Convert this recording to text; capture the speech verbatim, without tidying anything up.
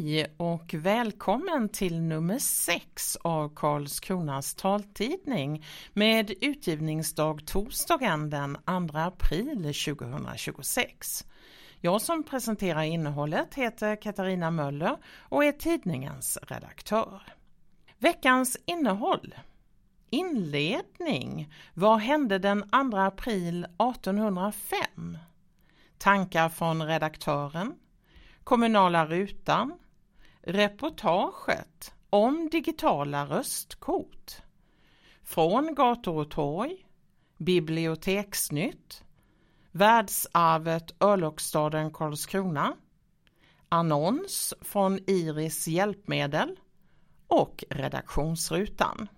Hej och välkommen till nummer sex av Karlskronas taltidning med utgivningsdag torsdagen den andra april tjugohundratjugosex. Jag som presenterar innehållet heter Katarina Möller och är tidningens redaktör. Veckans innehåll. Inledning. Vad hände den andra april artonhundrafem? Tankar från redaktören. Kommunala rutan. Reportaget om digitala röstkort. Från gator och torg. Biblioteksnytt. Världsarvet Örlogsstaden Karlskrona. Annons från Iris hjälpmedel. Och redaktionsrutan.